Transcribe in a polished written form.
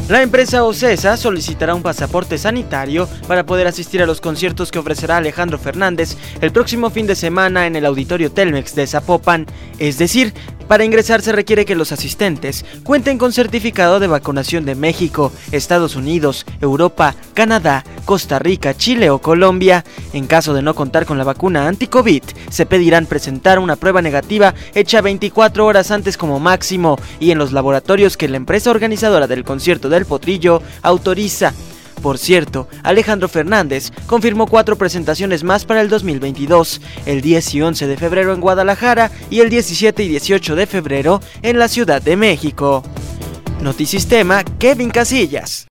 La empresa Ocesa solicitará un pasaporte sanitario para poder asistir a los conciertos que ofrecerá Alejandro Fernández el próximo fin de semana en el Auditorio Telmex de Zapopan. Es decir, para ingresar se requiere que los asistentes cuenten con certificado de vacunación de México, Estados Unidos, Europa, Canadá, Costa Rica, Chile o Colombia. En caso de no contar con la vacuna anti-COVID, se pedirán presentar una prueba negativa hecha 24 horas antes como máximo y en los laboratorios que la empresa organizadora del concierto del Potrillo autoriza. Por cierto, Alejandro Fernández confirmó 4 presentaciones más para el 2022, el 10 y 11 de febrero en Guadalajara y el 17 y 18 de febrero en la Ciudad de México. Notisistema, Kevin Casillas.